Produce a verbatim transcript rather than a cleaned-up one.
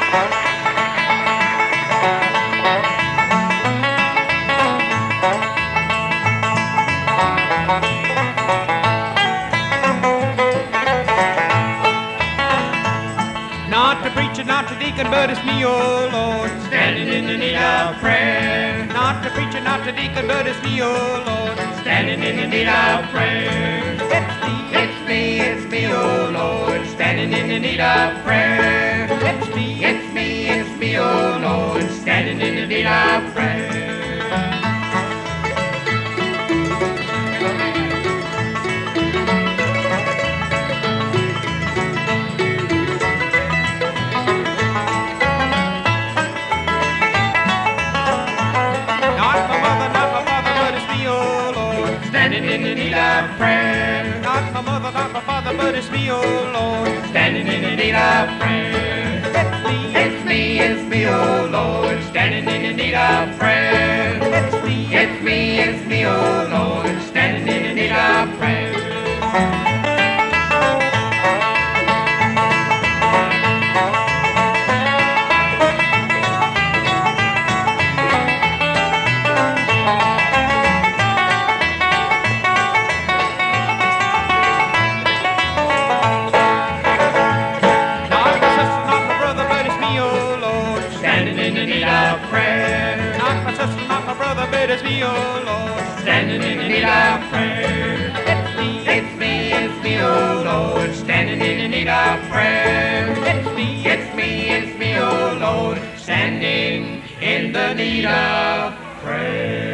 Not the preacher, not the deacon, but it's me, oh Lord, standing in the need of prayer. not the preacher, not the deacon, but it's me, oh Lord, Standing in the need of prayer. it's me, It's me, it's me, oh Lord, standing in the need of prayer. it's me, It's me, it's me, oh Lord, standing in the need of prayer. not my mother, not my father, but it's me, oh Lord, Standing in the need of prayer. not my mother, not my father, but it's me, oh Lord, Standing in the need of prayer. it's me, It's me, it's me, oh Lord, standing in the need of prayer. it's me, It's me, it's me, oh Lord, standing in the need of prayer. not my sister, not my brother, but it's me, oh Lord, Standing in the need of prayer. not my sister, not my brother, but it's me, oh Lord, Standing in the need of prayer. it's me, It's me, it's me, oh Lord, standing in the need of prayer. it's me, It's me, it's me, oh Lord, standing in the need of prayer.